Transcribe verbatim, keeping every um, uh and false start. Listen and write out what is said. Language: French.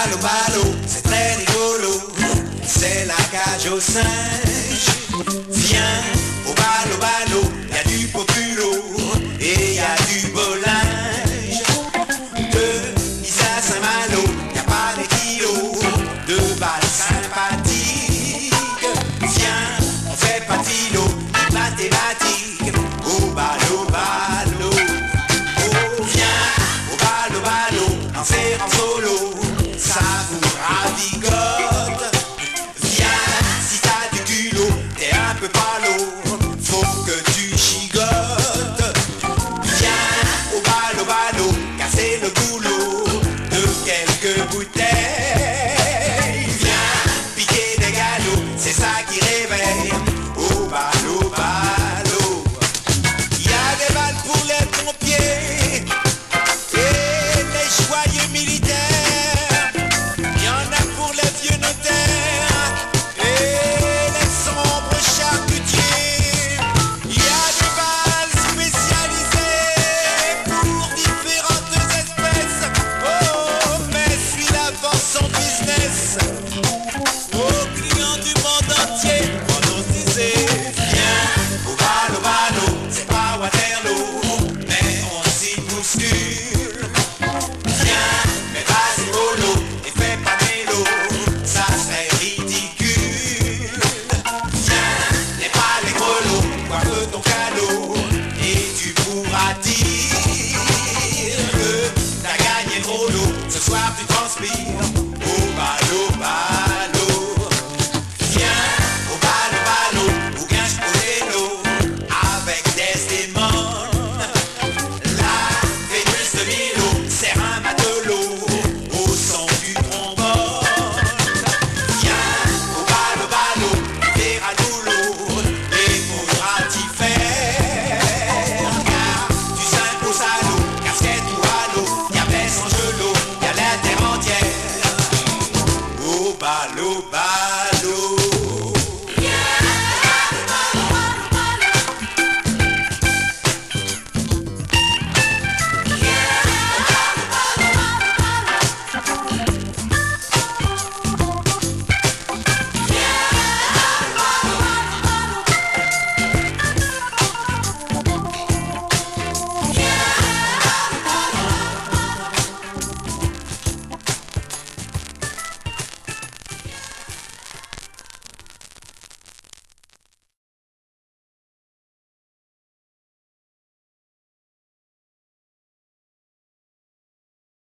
balo balo, c'est très rigolo, c'est la cage aux singes. Viens au balo balo, y a du populo et y a du beau linge. De Nice à Saint-Malo, y a pas des kilos, deux balles sympathiques. Viens, on fait pas d'îlot, ni mathématiques, au balo balo. Oh viens au balo balo, en faire en solo, ça vous ravigote. Viens, si t'as du culot, t'es un peu palo, faut que tu gigotes. Viens au balo balo, casser le boulot de quelques bouteilles. Viens piquer des galops, c'est ça qui réveille au balo balo. Y a des balles pour les pompiers et les joyeux militaires. Y en a pour les vieux notaires et les sombres charcutiers. Y a des balles spécialisées pour différentes espèces. Oh, mais celui-là vend son business aux clients du monde entier. On nous disait, viens au balo balo, c'est pas Waterloo, mais on s'y bouscule. Viens, mais vas-y mollo, et fais pas mélo, ça serait ridicule. Viens, n'aie pas les grelots, coiffe ton canot, et tu pourras dire que t'as gagné le gros lot. Ce soir tu transpires